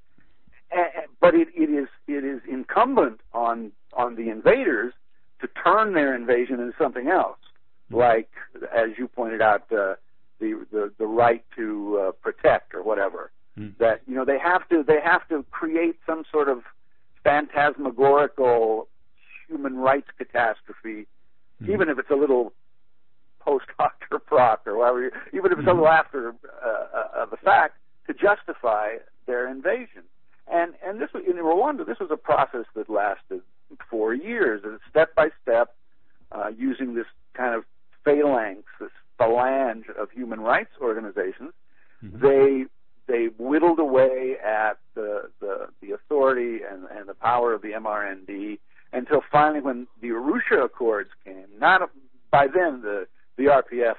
but it is incumbent on the invaders to turn their invasion into something else, like, as you pointed out, the right to protect or whatever. That they have to create some sort of phantasmagorical human rights catastrophe, even if it's a little post hoc or proc or whatever, even if it's a little after the fact, to justify their invasion. And this was, in Rwanda, this was a process that lasted 4 years, and step by step, using this kind of phalanx, this phalange of human rights organizations, they whittled away at the authority and the power of the MRND, until finally, when the Arusha Accords came, by then the RPF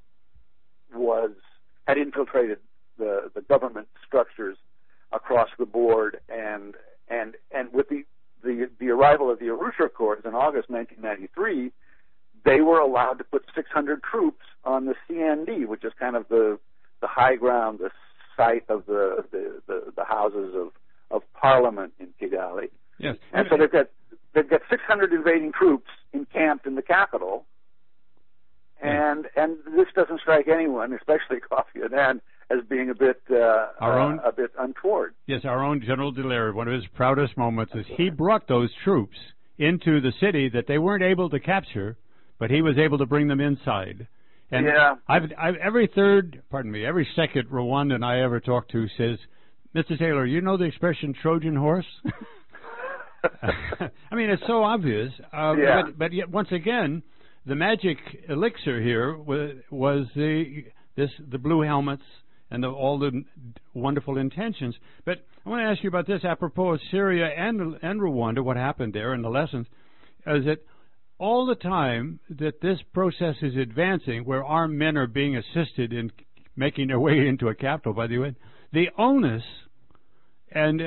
had infiltrated the government structures across the board, and with the arrival of the Arusha Accords in August 1993, they were allowed to put 600 troops on the CND, which is kind of the high ground, the site of the houses of Parliament in Kigali. Yes, and so they've got 600 invading troops encamped in the capital, and this doesn't strike anyone, especially Kofi Annan, as being a bit untoward. Yes, our own General Dallaire, one of his proudest moments is he brought those troops into the city that they weren't able to capture, but he was able to bring them inside. And every second Rwandan I ever talk to says, Mr. Taylor, you know the expression Trojan horse? I mean, it's so obvious. But yet, once again, the magic elixir here was the blue helmets and all the wonderful intentions. But I want to ask you about this, apropos of Syria and Rwanda, what happened there and the lessons, is that all the time that this process is advancing, where armed men are being assisted in making their way into a capital by the UN, the onus and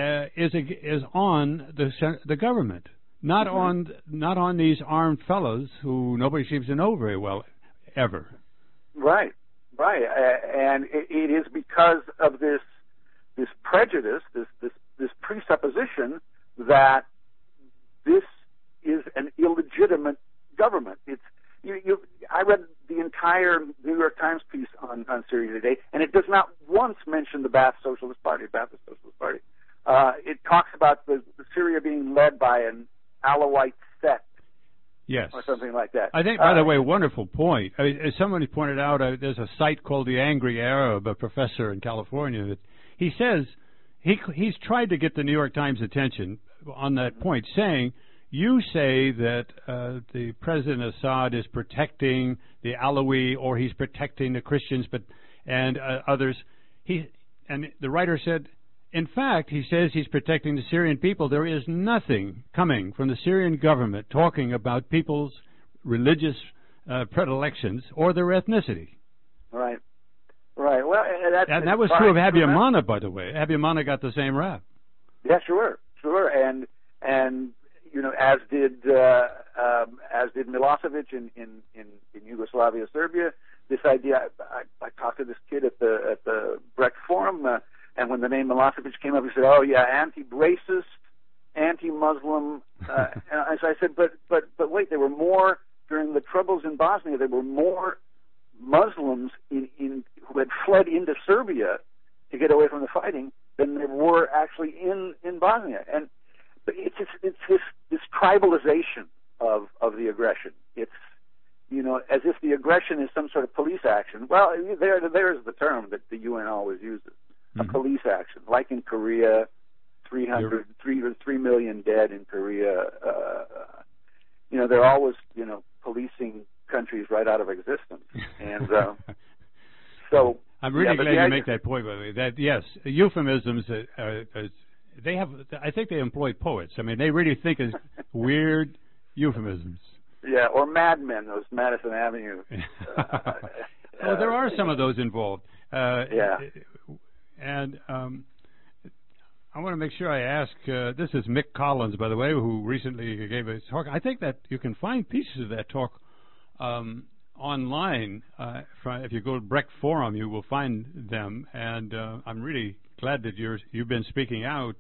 is on the government, not on these armed fellows who nobody seems to know very well ever. Right, and it is because of this prejudice, this presupposition that this is an illegitimate government. I read the entire New York Times piece on Syria today, and it does not once mention the Ba'ath Socialist Party. It talks about the Syria being led by an Alawite sect. Yes. Or something like that. I think, by the way, wonderful point. As somebody pointed out, there's a site called The Angry Arab, a professor in California, that he says he's tried to get the New York Times attention on that point, saying, you say that the President Assad is protecting the Alawi or he's protecting the Christians and others. And the writer said, in fact, he says he's protecting the Syrian people. There is nothing coming from the Syrian government talking about people's religious predilections or their ethnicity. Right. Well, and that was true of Habib Mana, by the way. Habib Mana got the same rap. Yeah, sure, and as did Milosevic in Yugoslavia, Serbia. This idea, I talked to this kid at the Brecht Forum. And when the name Milosevic came up, he said, "Oh yeah, anti-racist, anti-Muslim." And I said, "But wait, there were more during the troubles in Bosnia. There were more Muslims who had fled into Serbia to get away from the fighting than there were actually in Bosnia." And but it's this tribalization of the aggression. It's as if the aggression is some sort of police action. Well, there's the term that the UN always uses. A police action, like in Korea, 3 million dead in Korea. They're always, policing countries right out of existence. And so I'm really glad you make that point, by the way. That yes, euphemisms. They have. I think they employ poets. I mean, they really think of weird euphemisms. Yeah, or Mad Men, those Madison Avenue. There are some of those involved. Yeah. And I want to make sure I ask, this is Mick Collins, by the way, who recently gave a talk. I think that you can find pieces of that talk online. If you go to Brecht Forum, you will find them. And I'm really glad that you've been speaking out.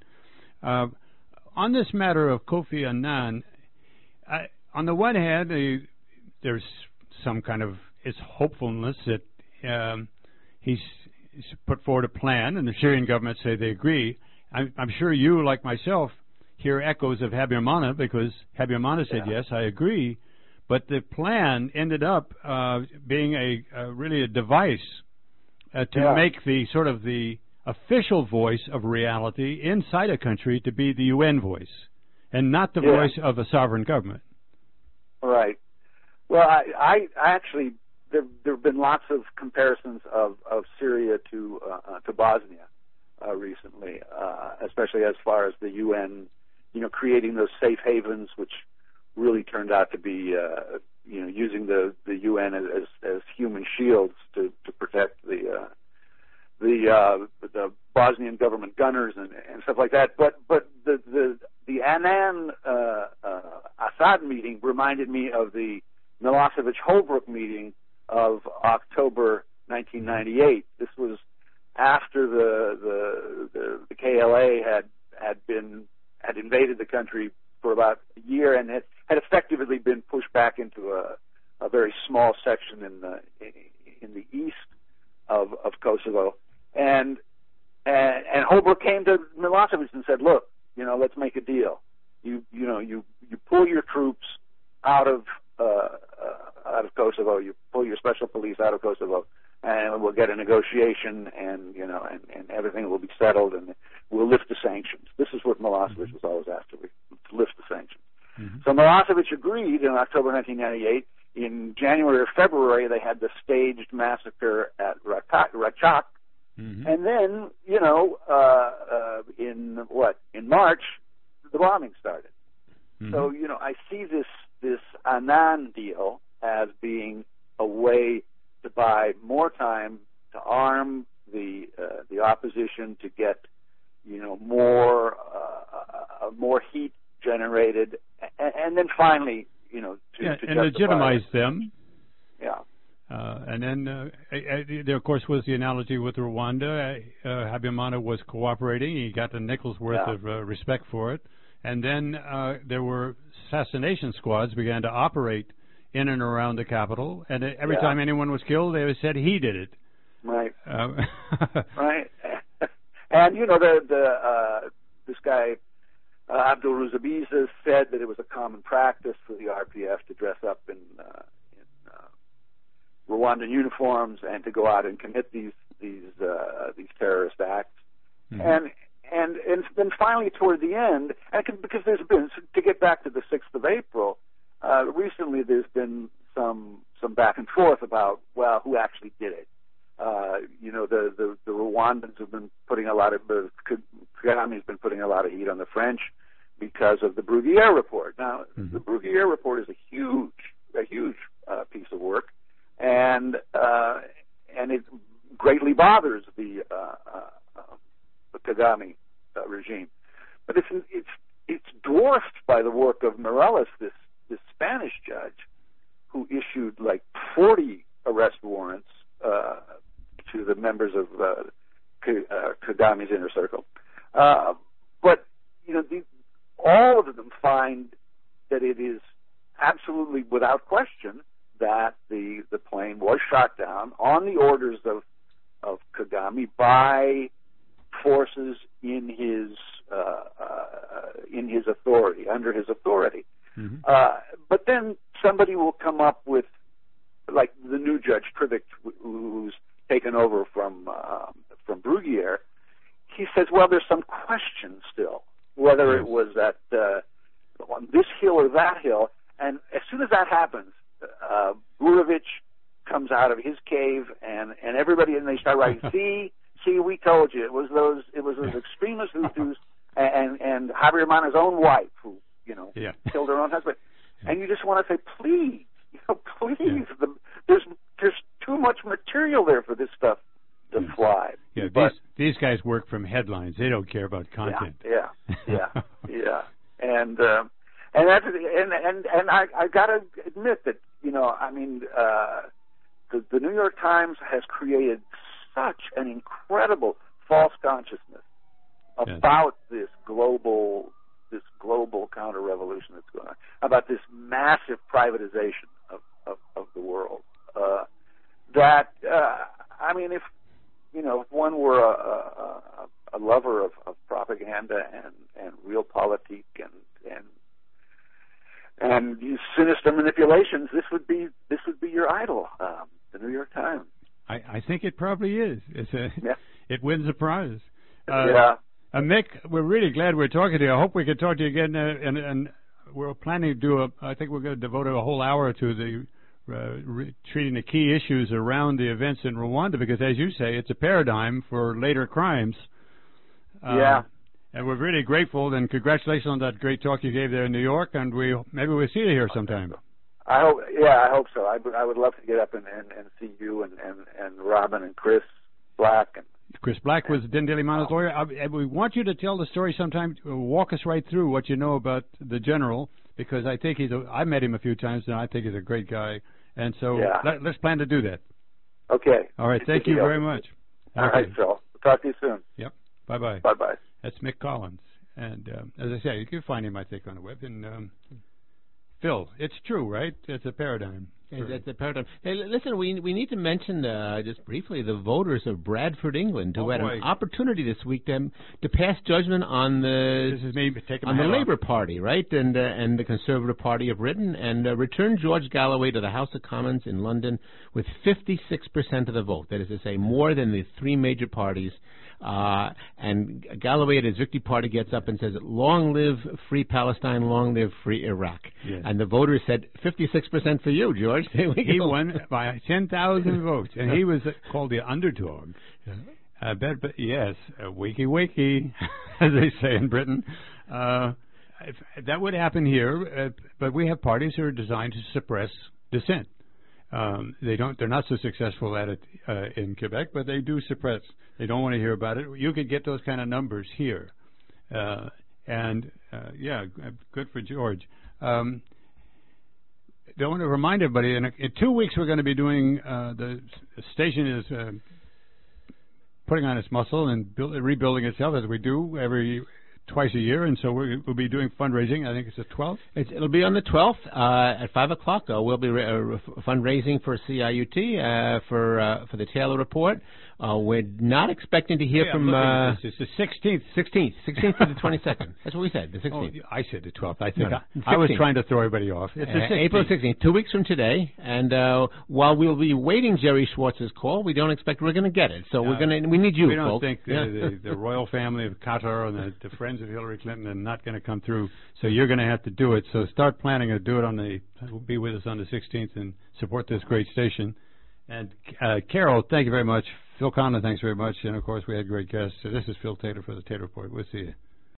On this matter of Kofi Annan, on the one hand, there's some kind of hopefulness that he's put forward a plan, and the Syrian government say they agree. I'm sure you, like myself, hear echoes of Habib Mana, because Habib Mana said, yes, I agree. But the plan ended up being really a device to make the sort of the official voice of reality inside a country to be the UN voice, and not the voice of a sovereign government. Right. Well, I actually... There have been lots of comparisons of Syria to Bosnia recently, especially as far as the UN, creating those safe havens, which really turned out to be, using the UN as human shields to protect the Bosnian government gunners and stuff like that. But the Annan Assad meeting reminded me of the Milosevic-Holbrooke meeting of October 1998. This was after the KLA had invaded the country for about a year and had effectively been pushed back into a very small section in the east of Kosovo. And Holbrooke came to Milosevic and said, "Look, let's make a deal. You pull your troops out of Kosovo. You pull your special police out of Kosovo, and we'll get a negotiation, and everything will be settled, and we'll lift the sanctions." This is what Milosevic was always after: to lift the sanctions. So Milosevic agreed in October 1998. In January or February, they had the staged massacre at Raqqa, and then in March, the bombing started. So I see this Annan deal as being a way to buy more time, to arm the opposition, to get manipulated, and then finally, to and legitimize them. Yeah. And then there, of course, was the analogy with Rwanda. Habyarimana was cooperating. He got the nickel's worth of respect for it. And then there were assassination squads began to operate in and around the capital. And every time anyone was killed, they said he did it. Right. Right. And, this guy, Abdul Ruzabiza, said that it was a common practice for the RPF to dress up in Rwandan uniforms and to go out and commit these terrorist acts. Mm-hmm. And then finally toward the end, because there's been, to get back to the 6th of April, recently there's been some back and forth about, well, who actually did it. The Rwandans have been putting a lot of, Kagame has been putting a lot of heat on the French because of the Bruguière report. Now, the Bruguière report is a huge piece of work, and it greatly bothers the Kagame regime. But it's dwarfed by the work of Morales, this Spanish judge, who issued like 40 arrest warrants to the members of Kagame's inner circle. But all of them find that it is absolutely without question that the plane was shot down on the orders of Kagame by forces in his authority, under his authority. Mm-hmm. But then somebody will come up with, like the new judge Krivik, who's taken over from Bruguière. He says, well, there's some question still whether it was at on this hill or that hill. And as soon as that happens, Gurevich comes out of his cave, and everybody, and they start writing, see, we told you, it was those extremist Hutus and Habyarimana's own wife who, killed her own husband. And you just want to say, please, please, there's too much material there for this stuff to fly. Yeah, these guys work from headlines. They don't care about content. Yeah. And that's and I got to admit that the New York Times has created such an incredible false consciousness about this global counter-revolution that's going on, about this massive privatization of the world. If one were a lover of propaganda and realpolitik and these sinister manipulations, this would be your idol, the New York Times. I think it probably is. It wins a prize. Mick, we're really glad we're talking to you. I hope we can talk to you again, and we're planning to do I think we're going to devote a whole hour to the treating the key issues around the events in Rwanda, because, as you say, it's a paradigm for later crimes. And we're really grateful, and congratulations on that great talk you gave there in New York, and maybe we'll see you here sometime. I hope so. I would love to get up and see you and Robin and Chris Black. Chris Black was Dindilimana's lawyer. We want you to tell the story sometime. Walk us right through what you know about the general, because I think I met him a few times, and I think he's a great guy. And so let's plan to do that. Okay. All right. Thank you very much. All right, Phil. We'll talk to you soon. Yep. Bye-bye. Bye-bye. That's Mick Collins. And as I say, you can find him, I think, on the web. And Phil, it's true, right? It's a paradigm. It's a paradigm. Hey, listen, we need to mention just briefly the voters of Bradford, England, who had an opportunity this week to pass judgment on the Labour Party, right, and the Conservative Party of Britain, and return George Galloway to the House of Commons in London with 56% of the vote. That is to say, more than the three major parties. And Galloway at his victory party gets up and says, "Long live free Palestine, long live free Iraq." Yes. And the voters said, 56% for you, George. He won by 10,000 votes, and he was called the underdog. I bet, yes, wakey wakey, as they say in Britain. That would happen here, but we have parties that are designed to suppress dissent. They're not so successful at it in Quebec, but they do suppress. They don't want to hear about it. You could get those kind of numbers here. And, good for George. I want to remind everybody, in 2 weeks we're going to be doing, the station is putting on its muscle and rebuilding itself, as we do twice a year, and so we'll be doing fundraising. I think it's the 12th. It'll be on the 12th at 5 o'clock. We'll be fundraising for CIUT for the Taylor Report. We're not expecting to hear from... it's the 16th. 16th to the 22nd. That's what we said, the 16th. Oh, I said the 12th. I think I was trying to throw everybody off. It's the 16th. April 16th, 2 weeks from today. And while we'll be waiting Jerry Schwartz's call, we don't expect we're going to get it. So we need you, we don't folks. think the royal family of Qatar and the friends of Hillary Clinton are not going to come through. So you're going to have to do it. So start planning to do it be with us on the 16th and support this great station. And Carol, thank you very much. Phil Conlon, thanks very much. And, of course, we had great guests. So this is Phil Taylor for the Taylor Report. We'll see you.